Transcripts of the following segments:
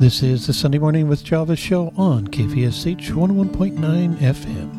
This is the Sunday Morning with Java show on KVSH 101.9 FM.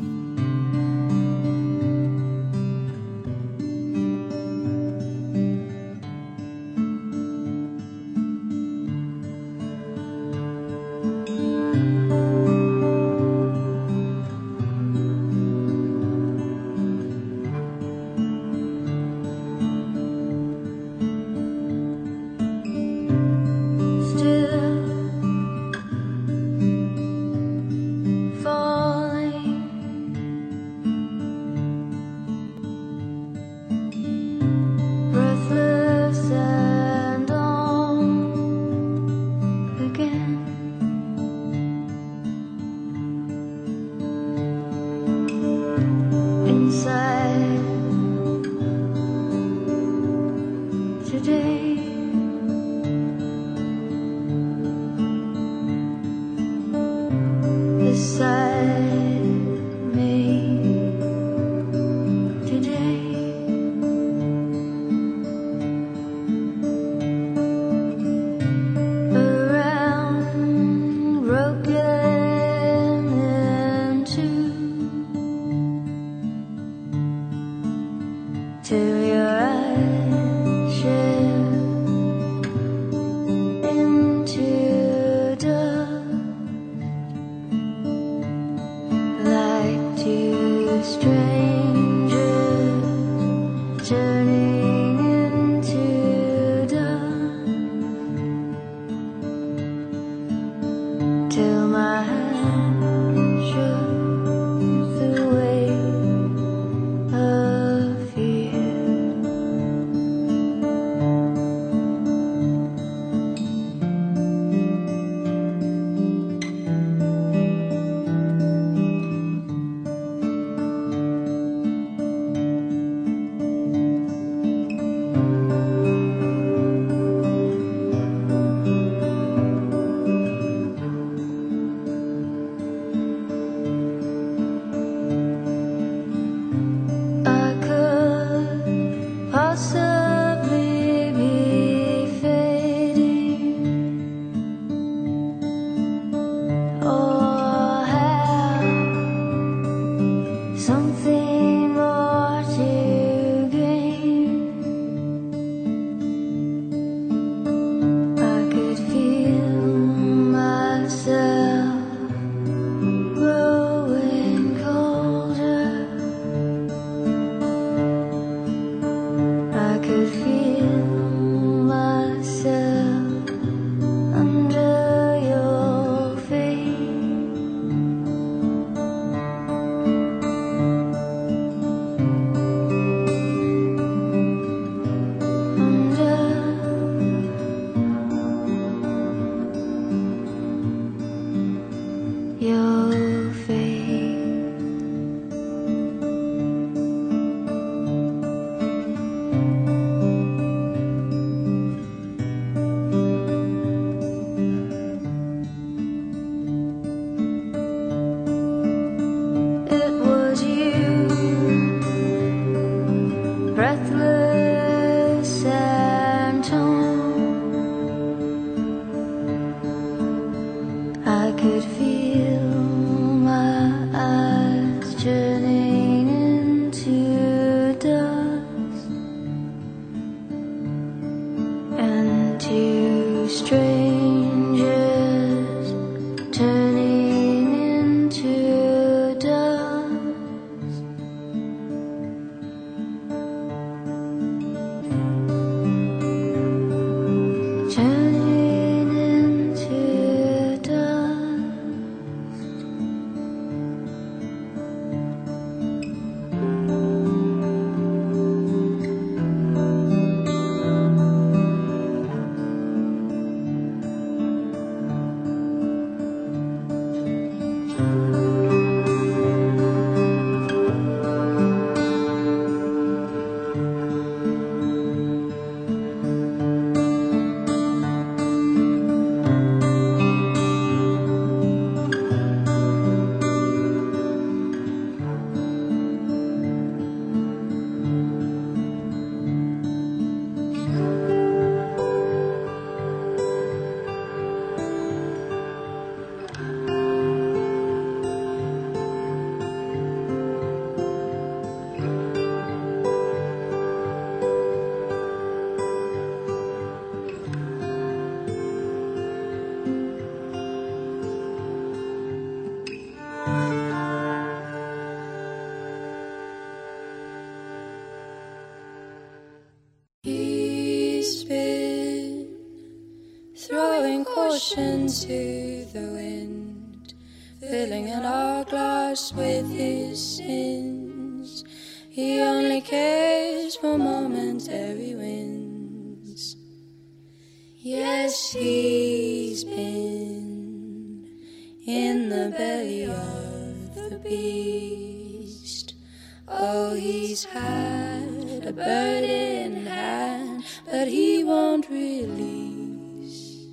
caution to the wind, filling an hourglass with his sins. He only cares for momentary wins. Yes, he's been in the belly of the beast. Oh, he's had a bird in hand, but he won't release.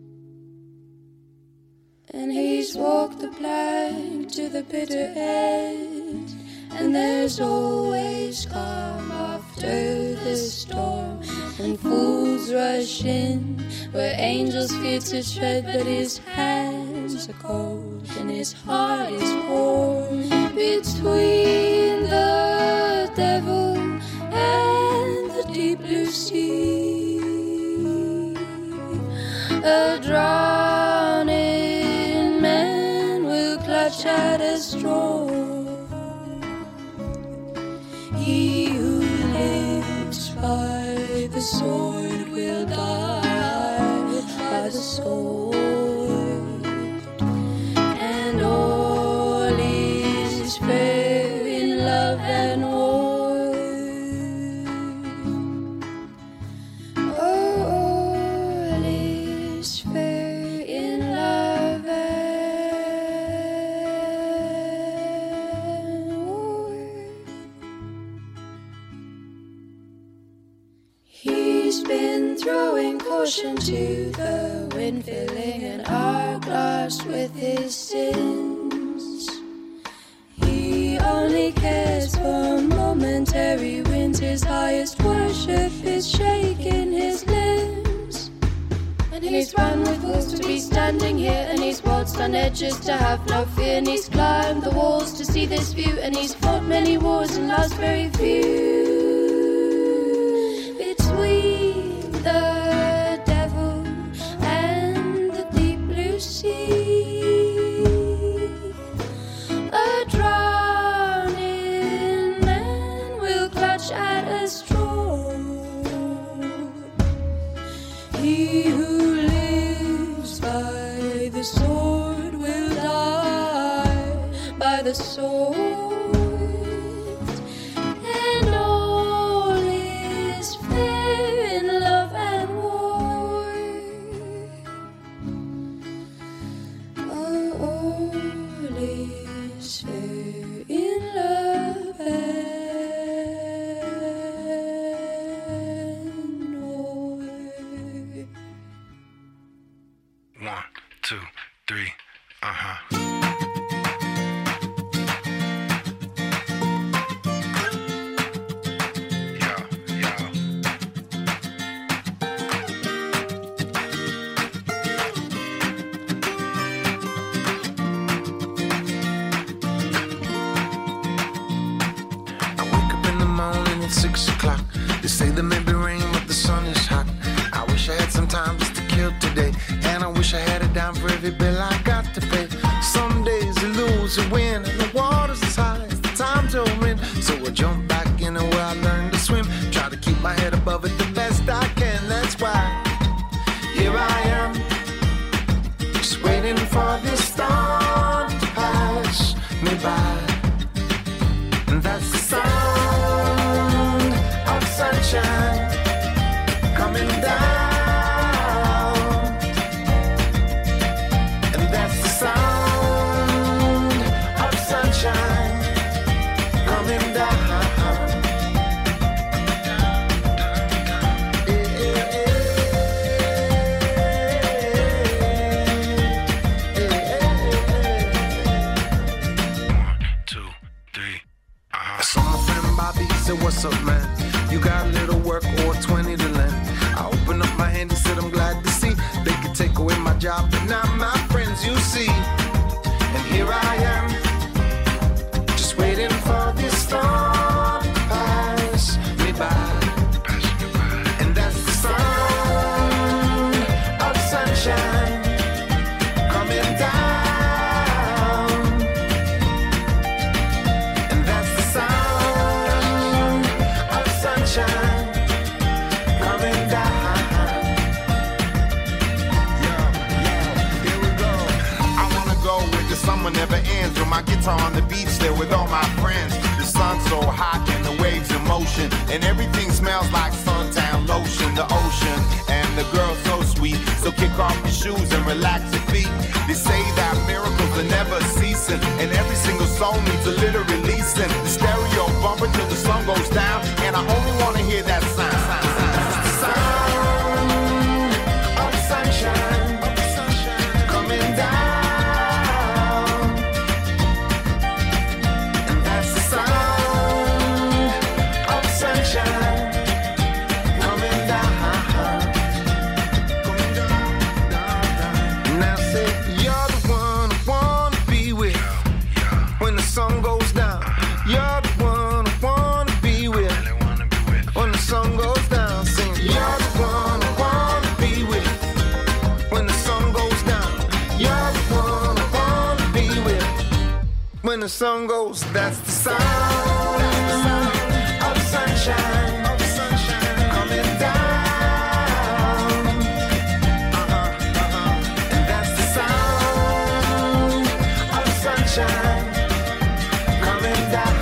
And he's walked the plank to the bitter end, and there's always calm after the storm. And fools rush in where angels fear to tread, but his hands are cold and his heart is warm. Between the devil and the deep blue sea, a drowning man will clutch at a straw. He who lives by the sword will die by the sword, and all is fair in love and war. All is fair in love and war. He's been throwing caution to the wind, filling an hourglass with his sins. He only cares for momentary wins. His highest worship is shaking his limbs. And he's run with fools to be standing here, and he's waltzed on edges to have no fear, and he's climbed the walls to see this view, and he's fought many wars and lost very few. Between the devil and the deep blue sea, a drowning man will clutch at a straw. He who lives by the sword will die by the sword. on the beach there with all my friends. The sun's so hot and the waves in motion, and everything smells like suntan lotion. The ocean and the girl so sweet, so kick off your shoes and relax your feet. They say that miracles are never ceasing, and every single soul needs a little releasing. The stereo bumper till the sun goes down, and I only want to hear that sound. Sound of sunshine coming down, and that's the sound of sunshine coming down. Now say you're the one I wanna be with when the sun goes down. You're the one I wanna be with when the sun goes down. Sing, you're the one I wanna be with when the sun goes down. You're the one I wanna be with when the sun goes. That's the sound of sunshine coming down. And that's the sound of sunshine coming down.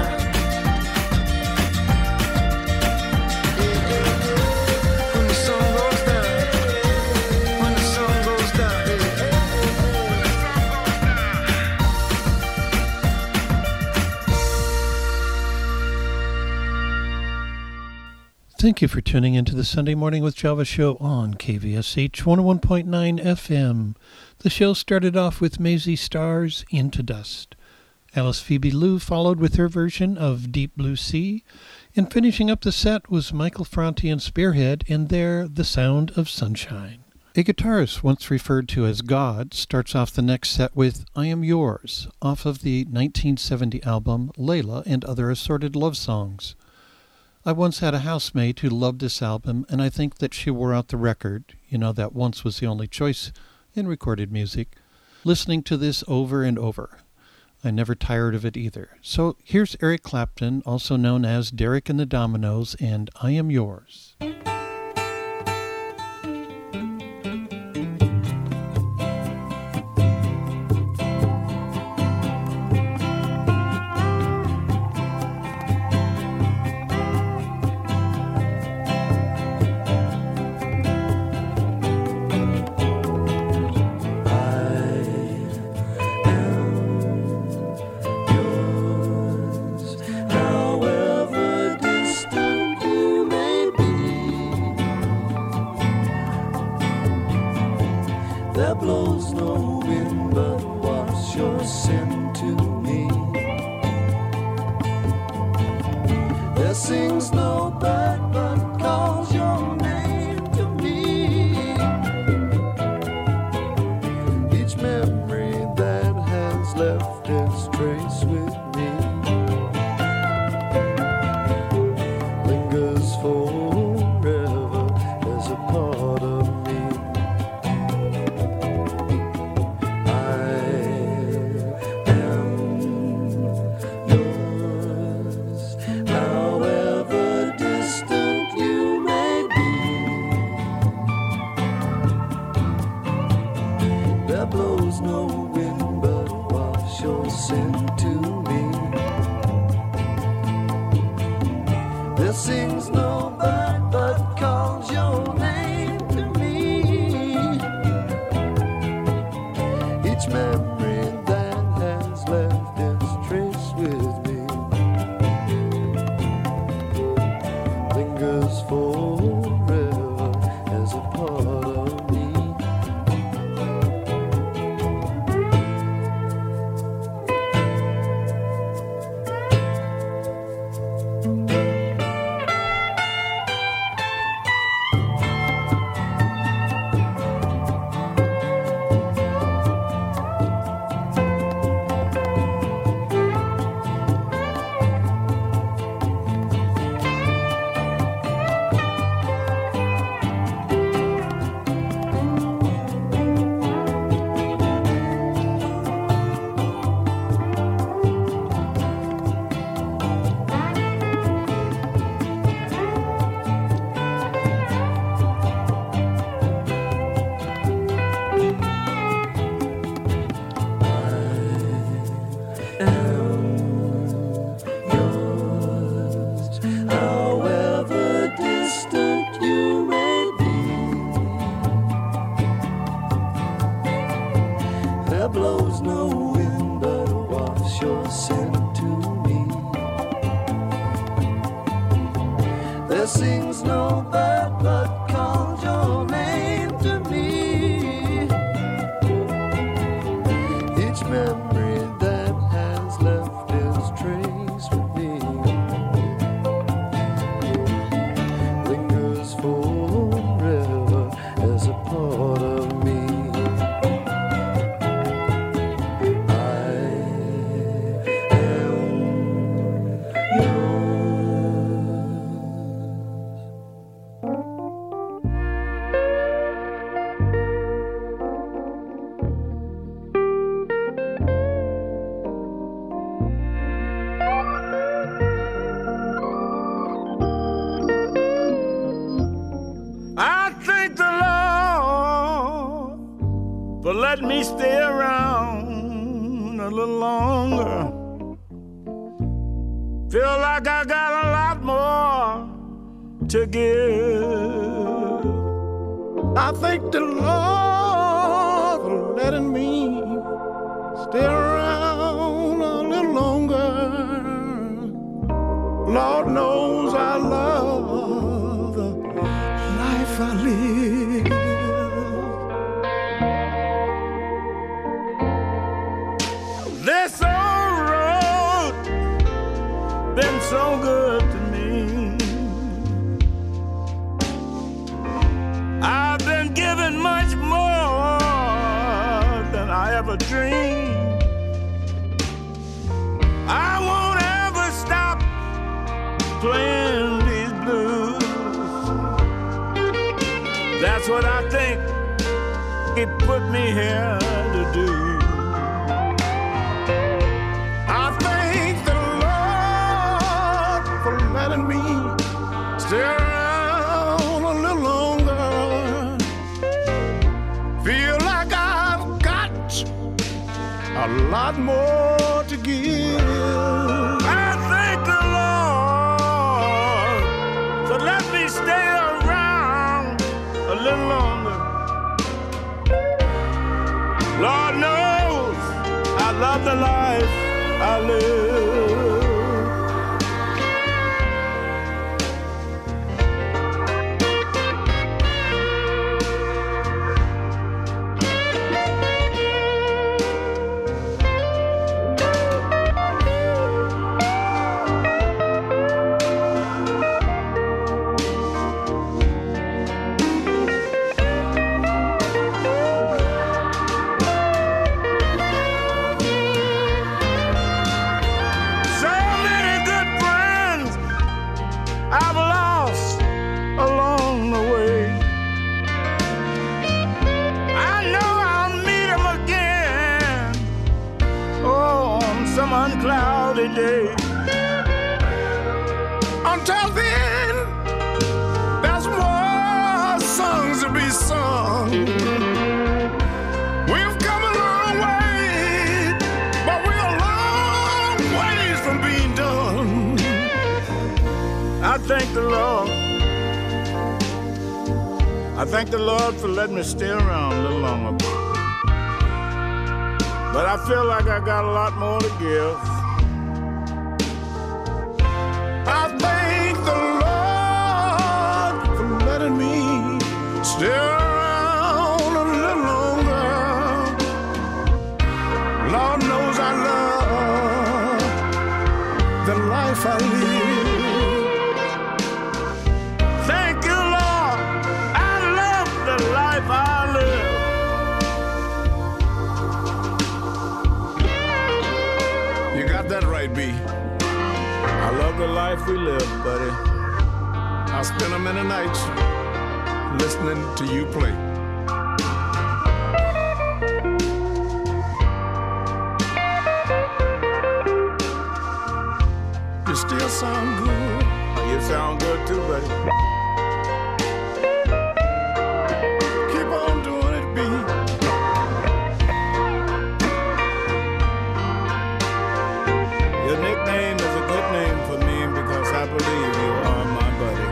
When the sun goes down, when the sun goes down. Thank you for tuning into the Sunday Morning with Java show on KVSH 101.9 FM. The show started off with Maisie Starr's Into Dust. Alice Phoebe Lou followed with her version of Deep Blue Sea, and finishing up the set was Michael Franti and Spearhead and their The Sound of Sunshine. A guitarist once referred to as God starts off the next set with I Am Yours, off of the 1970 album Layla and Other Assorted Love Songs. I once had a housemate who loved this album, and I think that she wore out the record, that once was the only choice in recorded music, listening to this over and over. I never tired of it either. So here's Eric Clapton, also known as Derek and the Dominoes, and I Am Yours. There blows no wind, but what's your sin to me? There sings no bird, but calls your name to me. Each memory that has left its trace with me lingers forever as a part of me. Sings no bird but calls your name to me. Each memory that has left its trace with me lingers forever as a part of me. sings no bird but calls your name to me. Each memory that has left its trace with me lingers forever as a part of me. Let me stay around a little longer. Feel like I got a lot more to give. I thank the Lord for letting me stay around a little longer. Lord knows I love the life I live. This old road been so good to me. I've been given much more than I ever dreamed. I won't ever stop playing these blues. That's what I think it put me here to do. Me stay around a little longer. Feel like I've got a lot more to give. I thank the Lord for letting me stay around a little longer. Lord knows I love the life I live. Uncloudy day. Until then, there's more songs to be sung. We've come a long way, but we're a long ways from being done. I thank the Lord. I thank the Lord for letting me stay around a little longer. But I feel like I got a lot more to give. I thank the Lord for letting me stay around a little longer. Lord knows I love the life I live. Thank you, Lord. I love the life I live. That right, B. I love the life we live, buddy. I'll spend a minute nights listening to you play. You still sound good. Oh, you sound good too, buddy. Keep on doing it, B. Your nickname is a good name for me because I believe you are my buddy.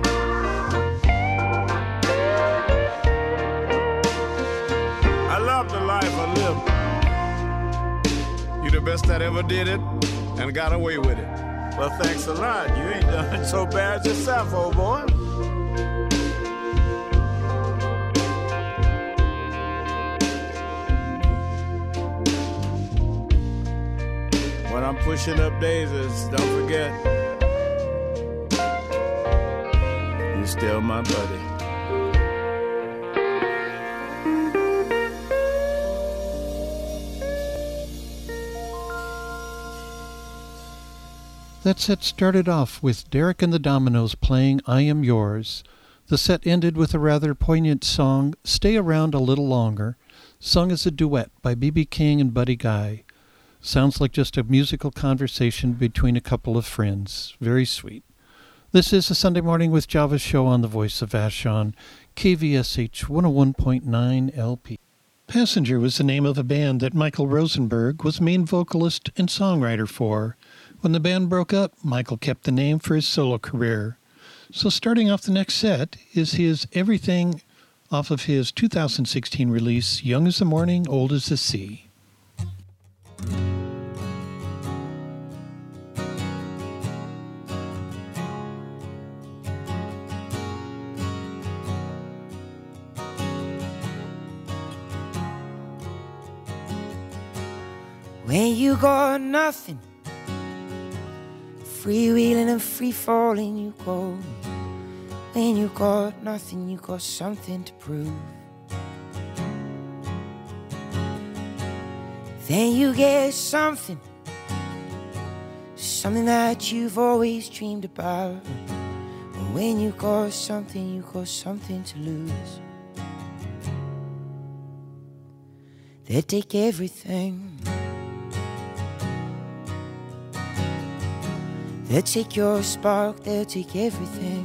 I love the life I live. You the best that ever did it and got away with it. Well, thanks a lot. You ain't done so bad yourself, old boy. When I'm pushing up daisies, don't forget, you're still my buddy. That set started off with Derek and the Dominoes playing I Am Yours. The set ended with a rather poignant song, Stay Around a Little Longer, sung as a duet by B.B. King and Buddy Guy. Sounds like just a musical conversation between a couple of friends. Very sweet. This is a Sunday Morning with Java show on the Voice of Vashon, KVSH 101.9 LP. Passenger was the name of a band that Michael Rosenberg was main vocalist and songwriter for. When the band broke up, Michael kept the name for his solo career. So starting off the next set is his Everything off of his 2016 release, Young as the Morning, Old as the Sea. When you got nothing, freewheeling and free-falling you go. When you got nothing, you got something to prove. Then you get something, something that you've always dreamed about. And when you got something, you got something to lose. They take everything. They'll take your spark, they'll take everything.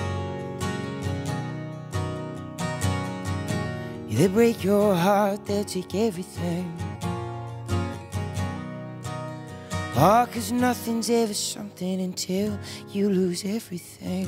Yeah, they'll break your heart, they'll take everything. Oh, 'cause nothing's ever something until you lose everything.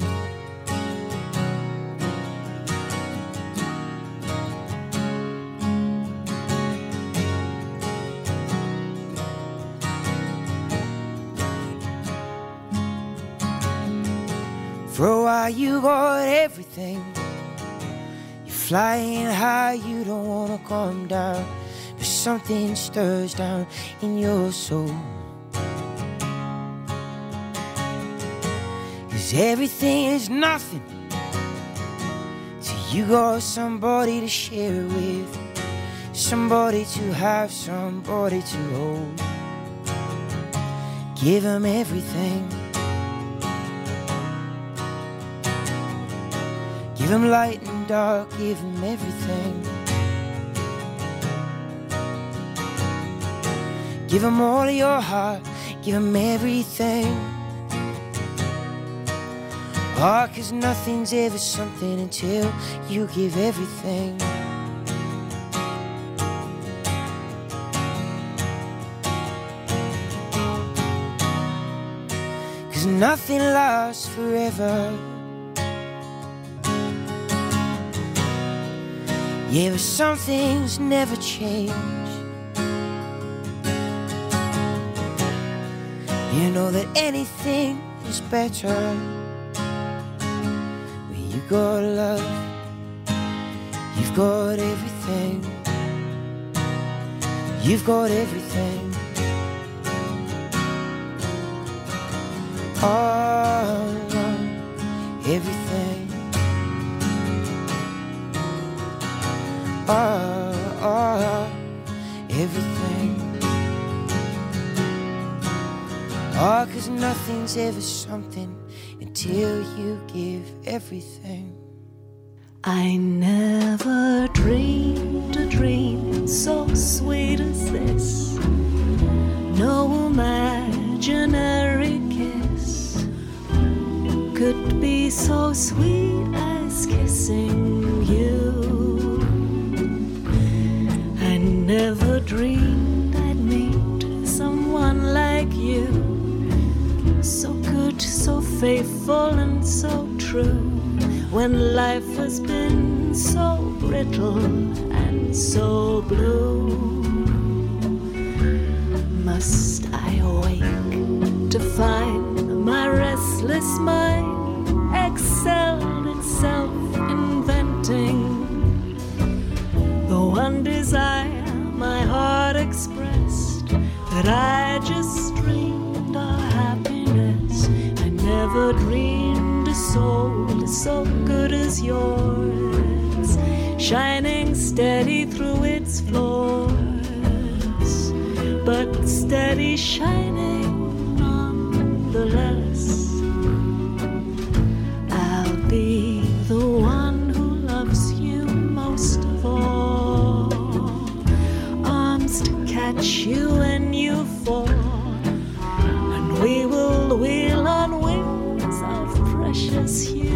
For a while you got everything. You're flying high, you don't wanna come down. But something stirs down in your soul. 'Cause everything is nothing till you got somebody to share with. Somebody to have, somebody to hold. Give them everything. Give them light and dark, give them everything. Give them all of your heart, give them everything. Oh, 'cause nothing's ever something until you give everything. 'Cause nothing lasts forever. Yeah, but some things never change. You know that anything is better when you got love. You've got everything. You've got everything. All alone, everything. Everything. Oh, 'cause nothing's ever something until you give everything. I never dreamed a dream so sweet as this. No imaginary kiss could be so sweet as kissing you. I never dreamed I'd meet someone like you, so good, so faithful and so true. When life has been so brittle and so blue, must I awake to find My restless mind excelled in self-inventing. The one desire my heart expressed, that I just dreamed our happiness. I never dreamed a soul so good as yours, shining steady through its floors, but steady shining nonetheless. I'll be the one who loves you most of all, arms to catch you when you fall, and we will wheel on wings of precious hue.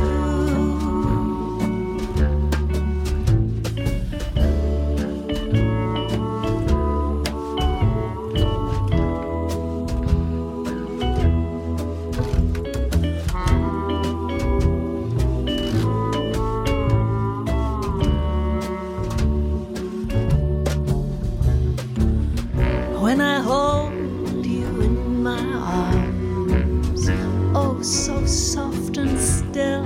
When I hold you in my arms, oh so soft and still,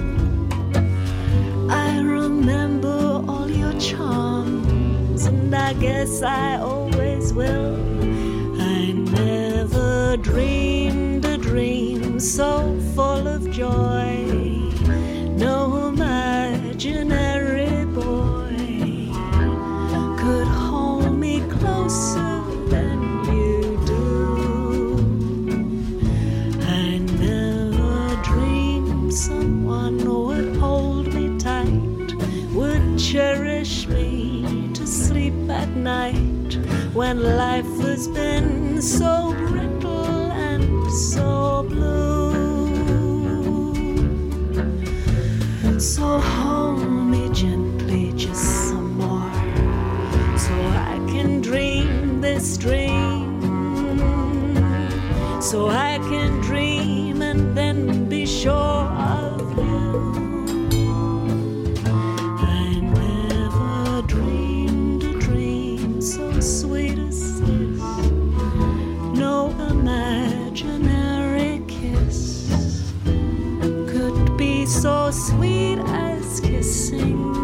I remember all your charms, and I guess I always will. I never dreamed a dream so full of joy, no imaginary boy could hold me closer than you do. I never dreamed someone would hold me tight, would cherish me to sleep at night, when life has been so brittle and so blue. So hold me gently just some more, so I can dream this dream, so I can dream and then be sure of you. I never dreamed a dream so sweet as this, no imaginary kiss could be so sweet as kissing you.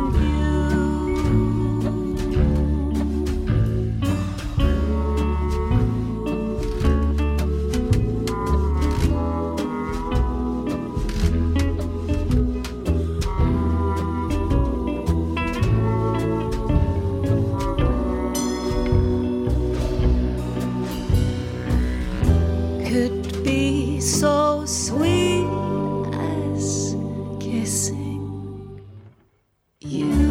Could be so sweet as kissing you.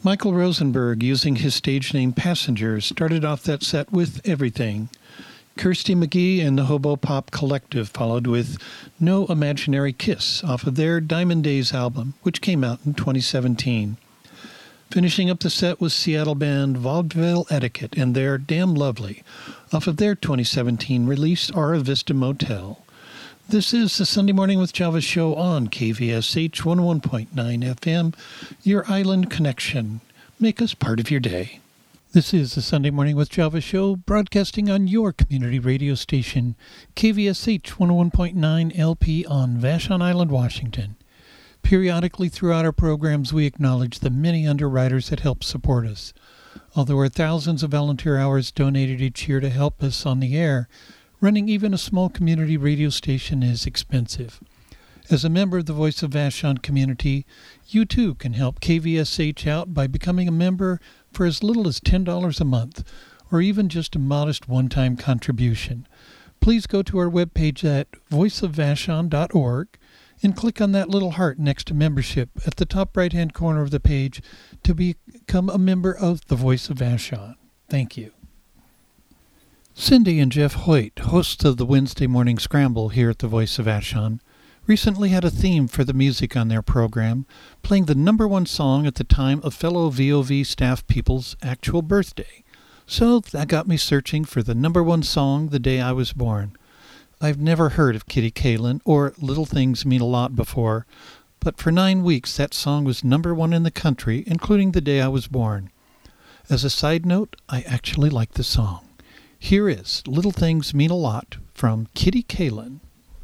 Michael Rosenberg, using his stage name Passengers, started off that set with Everything. Kirsty McGee and the Hobo Pop Collective followed with No Imaginary Kiss off of their Diamond Days album, which came out in 2017. Finishing up the set was Seattle band Vaudeville Etiquette and their Damn Lovely off of their 2017 release Aura Vista Motel. This is the Sunday Morning with Java show on KVSH 101.9 FM, your island connection. Make us part of your day. This is the Sunday Morning with Java show, broadcasting on your community radio station, KVSH 101.9 LP on Vashon Island, Washington. Periodically throughout our programs, we acknowledge the many underwriters that help support us. Although there are thousands of volunteer hours donated each year to help us on the air, running even a small community radio station is expensive. As a member of the Voice of Vashon community, you too can help KVSH out by becoming a member for as little as $10 a month, or even just a modest one-time contribution. Please go to our webpage at voiceofvashon.org and click on that little heart next to membership at the top right-hand corner of the page to become a member of the Voice of Vashon. Thank you. Cindy and Jeff Hoyt, hosts of the Wednesday Morning Scramble here at the Voice of Vashon, recently had a theme for the music on their program, playing the number one song at the time of fellow VOV staff people's actual birthday. So that got me searching for the number one song the day I was born. I've never heard of Kitty Kalin or Little Things Mean a Lot before, but for 9 weeks that song was number one in the country, including the day I was born. As a side note, I actually like the song. Here is Little Things Mean a Lot from Kitty Kalin.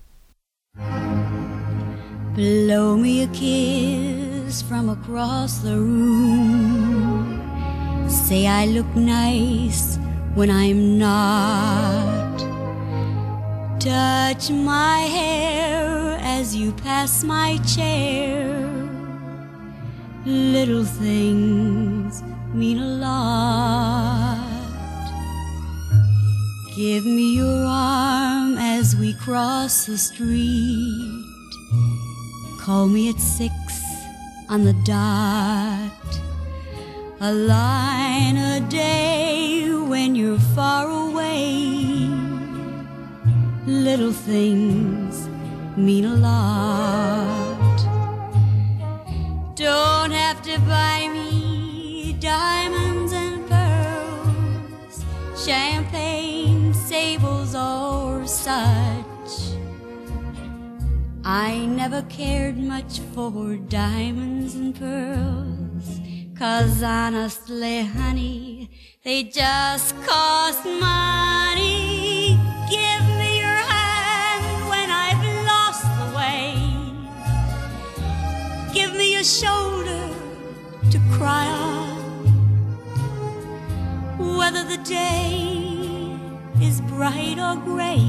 Blow me a kiss from across the room. Say I look nice when I'm not. Touch my hair as you pass my chair. Little things mean a lot. Give me your arm as we cross the street. Call me at 6 on the dot. A line a day when you're far away. Little things mean a lot. Don't have to buy me diamonds and pearls, champagne, sables or such. I never cared much for diamonds and pearls, 'cause honestly, honey, they just cost money. Give me your hand when I've lost the way. Give me your shoulder to cry on, whether the day is bright or gray.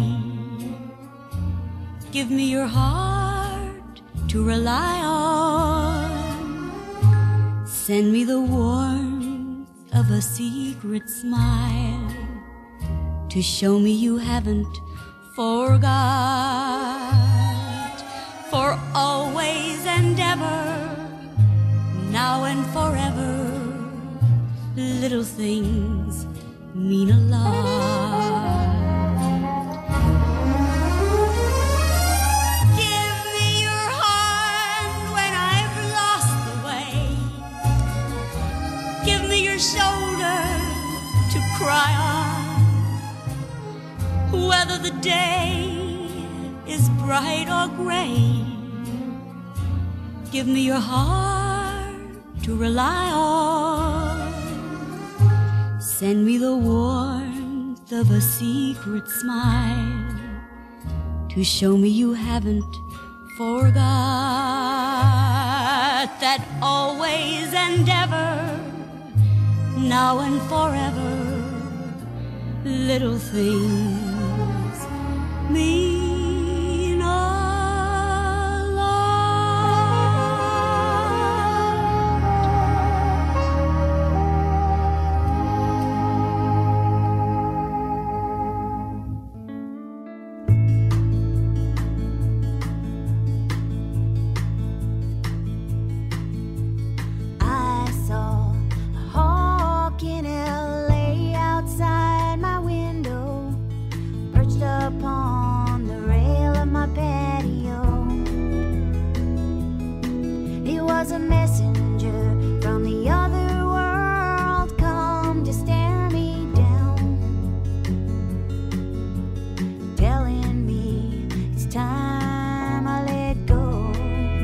Give me your heart to rely on. Send me the warmth of a secret smile to show me you haven't forgot. For always and ever, now and forever, little things mean a lot. Shoulder to cry on, whether the day is bright or gray. Give me your heart to rely on. Send me the warmth of a secret smile to show me you haven't forgot. That always and ever, now and forever, little things mean a lot. I saw was a messenger from the other world, come to stare me down, telling me it's time I let go.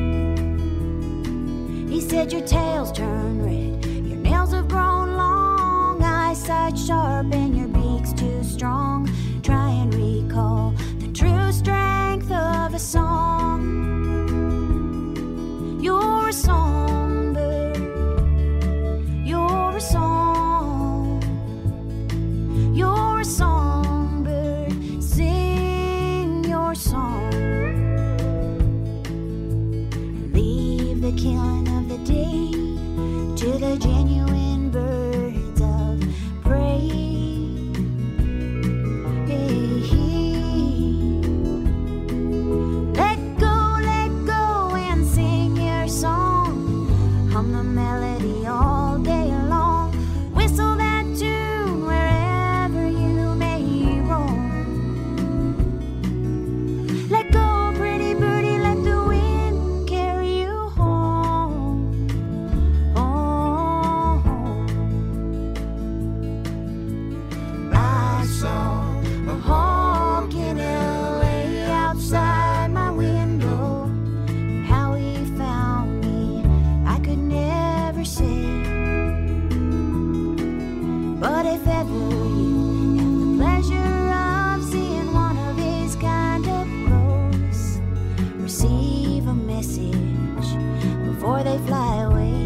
He said your tail's turned red, your nails have grown long, eyesight sharp and your beak's too strong. Try and recall the true strength of a song. You're a songbird, you're a song, you're a songbird, sing your song. Leave the killing of the day to the genuine birds of prey. Let go and sing your song. Hum the melody all day long. Whistle that tune wherever you may roam. Let go, pretty birdie, let the wind carry you home. Oh, I saw a hawk in LA outside my window. How he found me, I could never say. But if ever you have the pleasure of seeing one of his kind up close, receive a message before they fly away.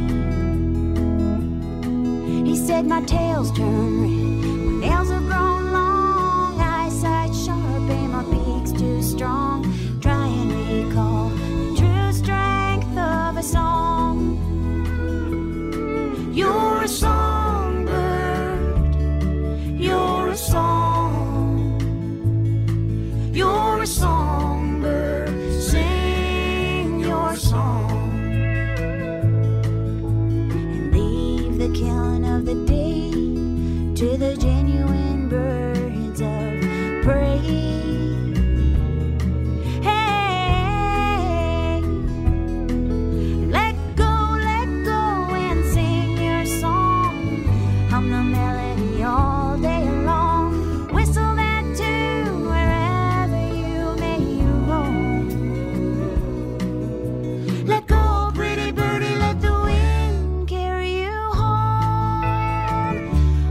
He said my tail's turned red, my nails have grown long, eyesight sharp and my beak's too strong. Try and recall the true strength of a song. You're a songbird, you're a song, you're a songbird, sing your song. And leave the killing of the day to the genuine birds of prey. Hey, let go and sing your song. Hum the melody all day long. Whistle that tune wherever you may roam. Let go, pretty birdie, let the wind carry you home.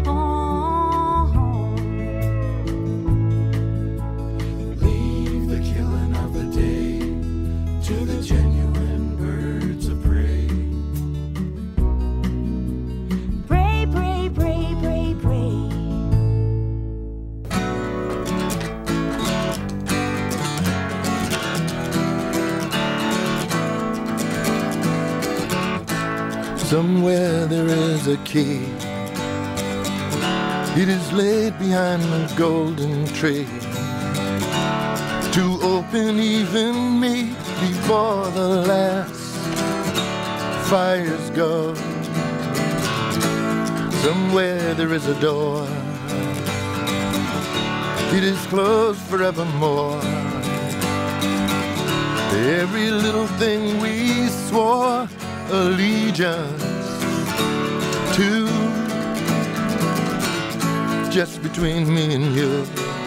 Oh, Leave the killing of the day to the genuine birds of prey. pray, pray, pray, pray, pray. Somewhere there is a key. It is laid behind the golden tree to open even me before the last fires go. Somewhere there is a door. It is closed forevermore. Every little thing we swore allegiance to, just between me and you.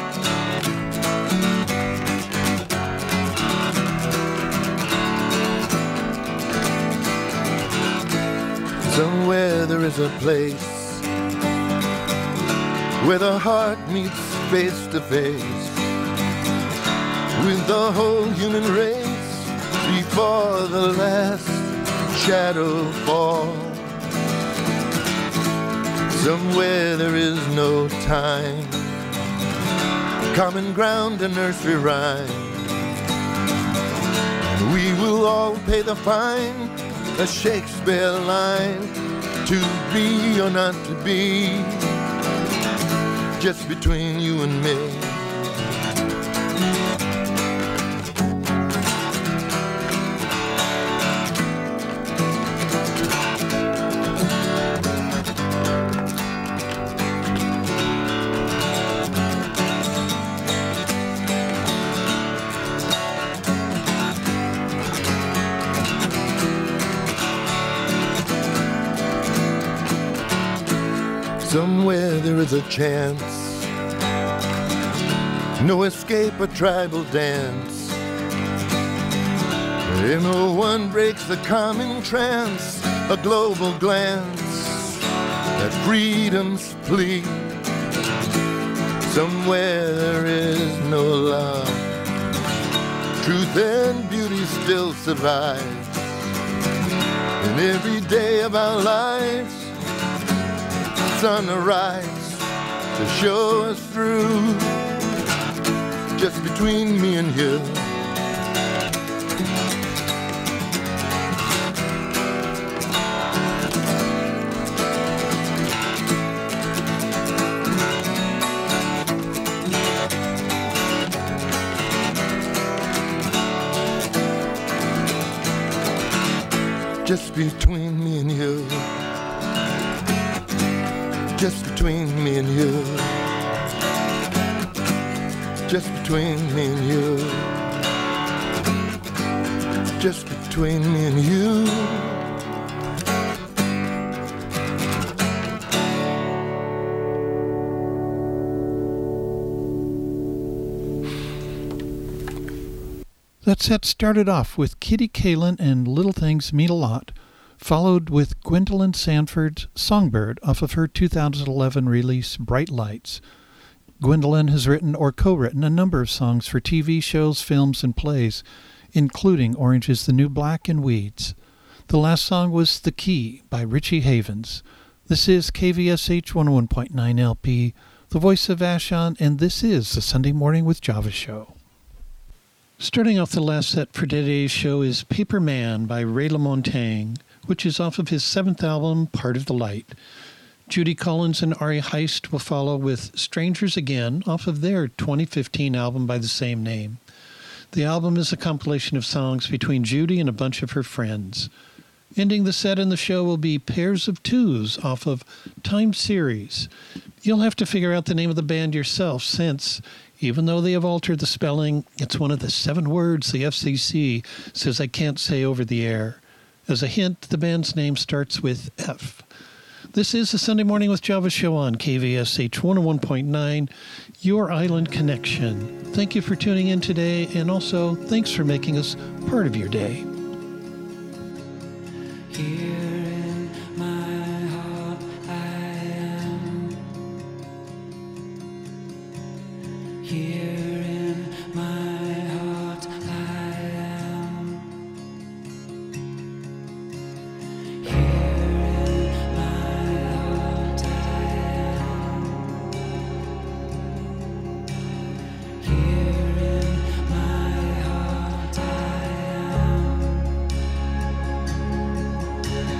Somewhere there is a place where the heart meets face to face with the whole human race before the last shadow falls. Somewhere there is no time, common ground, a nursery rhyme. We will all pay the fine, a Shakespeare line, to be or not to be, just between you and me. Somewhere there is a chance, no escape, a tribal dance. And no one breaks the common trance, a global glance at freedom's plea. Somewhere there is no love, truth and beauty still survive. And every day of our lives, sun arise to show us through. Just between me and you, just between me and you, just between me and you, just between me and you, just between me and you. That set started off with Kitty Kalin and Little Things Mean a Lot, followed with Gwendolyn Sanford's Songbird off of her 2011 release Bright Lights. Gwendolyn has written or co-written a number of songs for TV shows, films, and plays, including Orange is the New Black and Weeds. The last song was The Key by Richie Havens. This is KVSH 101.9 LP, the voice of Vashon, and this is the Sunday Morning with Java show. Starting off the last set for today's show is Paper Man by Ray LaMontagne, which is off of his 7th album, Part of the Light. Judy Collins and Ari Heist will follow with Strangers Again off of their 2015 album by the same name. The album is a compilation of songs between Judy and a bunch of her friends. Ending the set in the show will be Pairs of Twos off of Time Series. You'll have to figure out the name of the band yourself since, even though they have altered the spelling, it's one of the 7 words the FCC says I can't say over the air. As a hint, the band's name starts with F. This is the Sunday Morning with Java show on KVSH 101.9, Your Island Connection. Thank you for tuning in today, and also thanks for making us part of your day. Here in my heart I am. Here in my heart I am. Here in my heart I am. Here in my heart I am.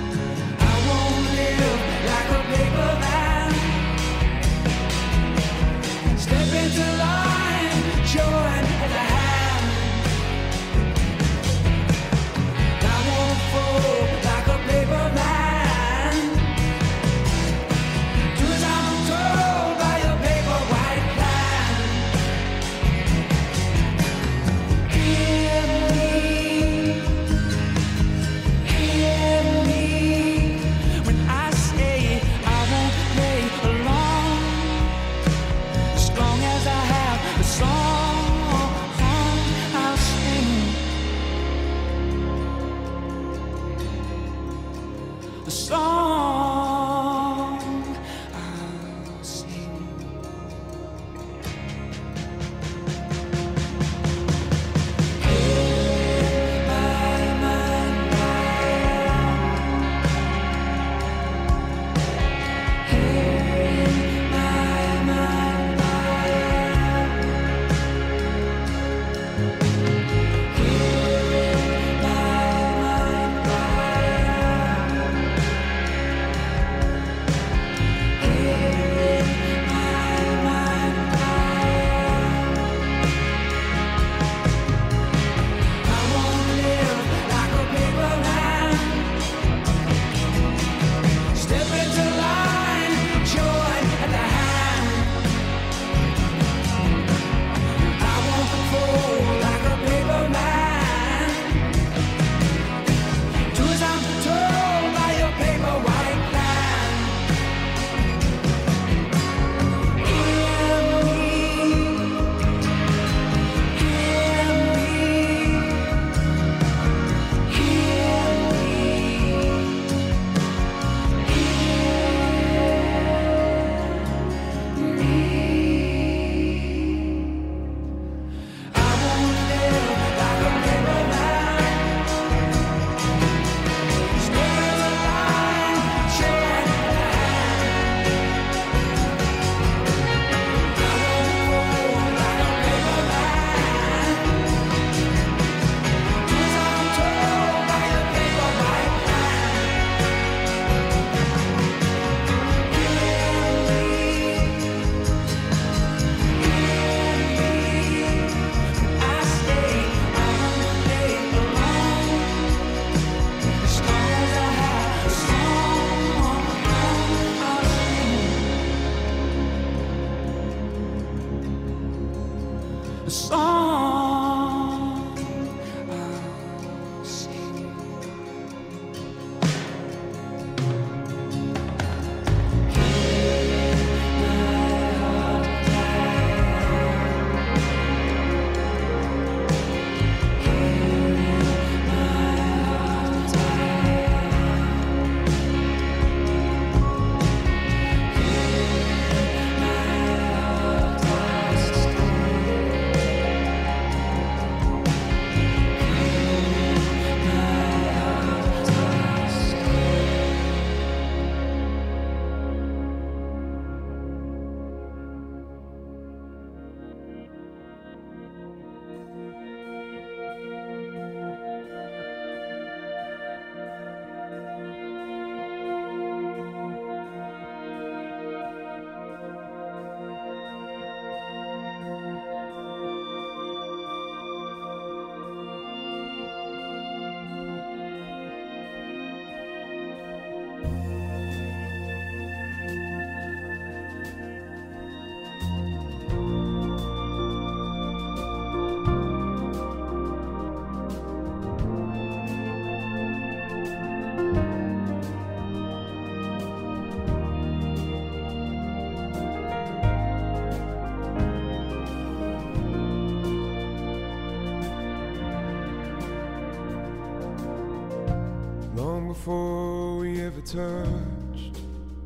before we ever touched,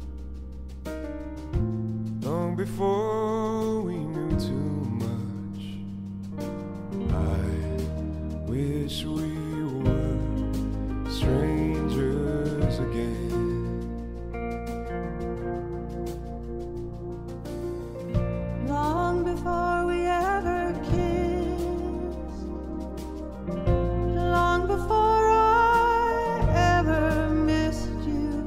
long before we knew too much. I wish we were strangers again. Long before we ever kissed, long before I ever missed you,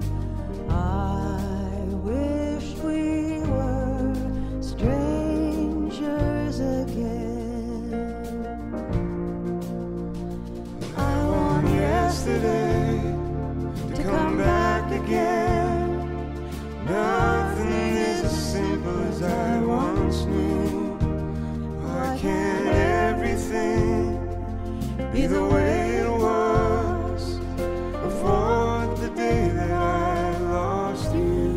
I wish we were strangers again. I want yesterday to come back again. Nothing is as simple as I once knew. Why can't everything be the way it was before the day that I lost you?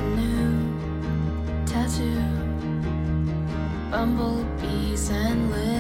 Bumblebees and